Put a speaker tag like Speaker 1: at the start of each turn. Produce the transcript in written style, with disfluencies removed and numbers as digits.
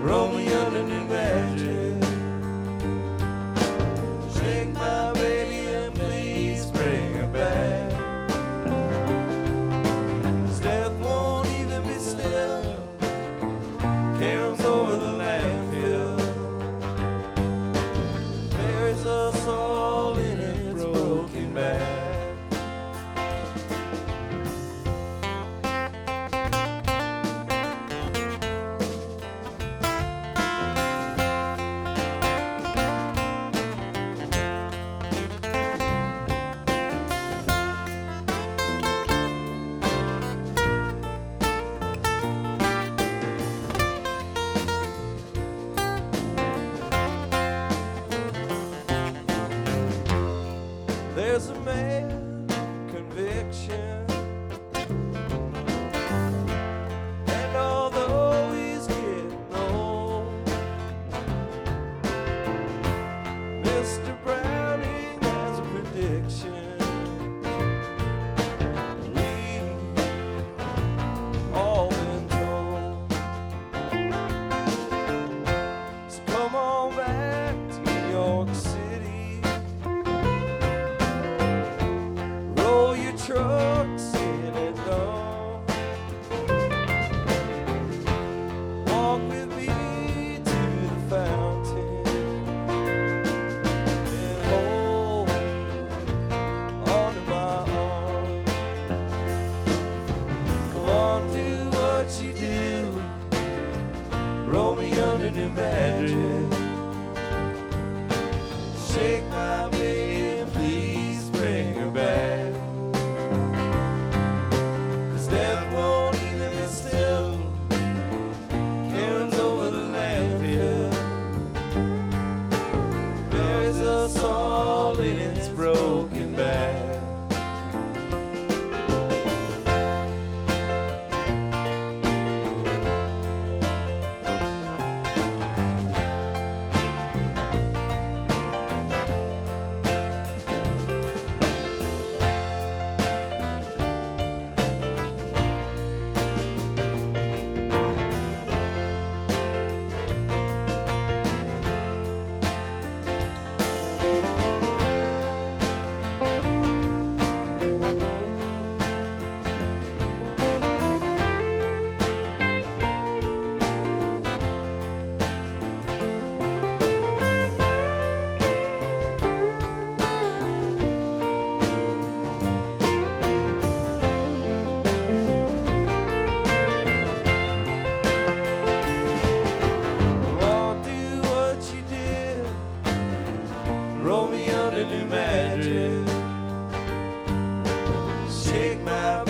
Speaker 1: roll me under New Madrid. Shake my baby and please bring her back. 'Cause death won't even be still. Caroms over the landfill. Buries us all in its broken back. There's a man, conviction, and although he's getting old, Mr. Browning has a prediction. We've all been told. So come on back to New York City. Roll your trucks in and down. Walk with me to the fountain and hold onto my arm. Come on, do what you do. Roll me under New Madrid. Shake my baby and please bring her back. Death won't even be still. Caroms over the landfill. Buries us all in its broken back. Roll me under New Madrid. Shake my